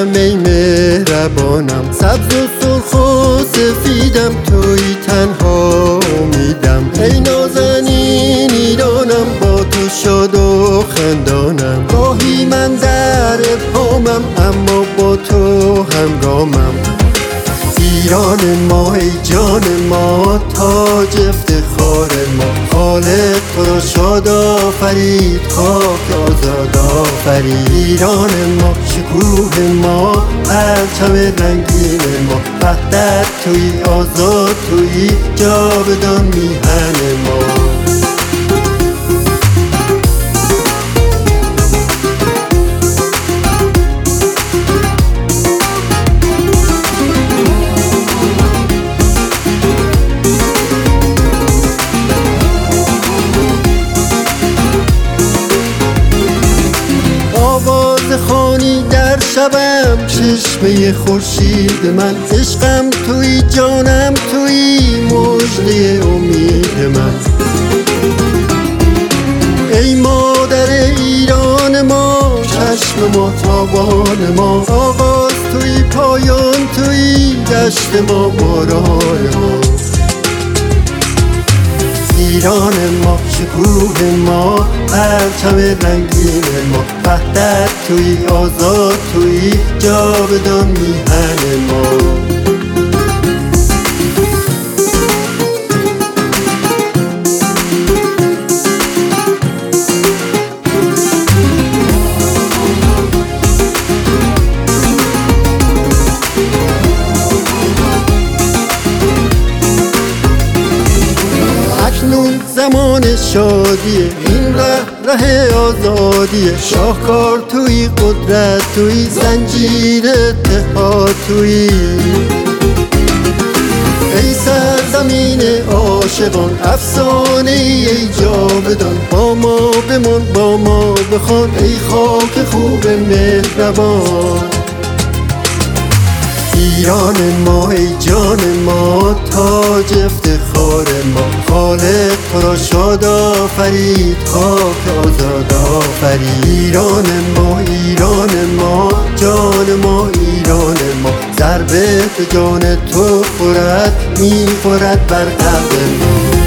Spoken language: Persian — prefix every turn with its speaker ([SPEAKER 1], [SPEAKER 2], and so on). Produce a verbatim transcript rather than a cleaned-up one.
[SPEAKER 1] ایرانم ای مهربانم، سبز و سرخ و سفیدم، توی تنها امیدم. ای نازنین ایرانم، با تو شاد و خندانم. گاهی من در پامم، اما با تو همگامم. ایران ما ای جان ما، تاج افتخار ما. خالق تو را شاد آفرید، خاک آزاد آفرید. ایران ما شکوه ما، پرچم رنگین ما. وحدت تویی، آزاد تویی، جاودان میهن ما. خانی در شبم، چشمه خورشید من. عشقم توی، جانم توی، مژده امید من. ای مادر ایران ما، چشم ما تابان ما. آغاز توی، پایان توی، دشت ما باران ما. ایران ما شکوه ما، پرچم رنگین ما. وحدت توی، آزاد توی، جاودان میهن ما. اکنون زمان شادیه، این ره ره آزادیه. شاهکار توی، قدرت توی، زنجیر اتحاد توی. ای سرزمین عاشقان، افسانه ای جاودان. با ما بمان، با ما بخوان، ای خاک خوب مهربان. ایران ما ای جان ما، تاج افتخار ما. خالق تو را شاد آفرید، خاک آزاد آفرید. ایران ما، ایران ما، جان ما، ایران ما. ضربه به جان تو خورد، میخورد بر قلب ما.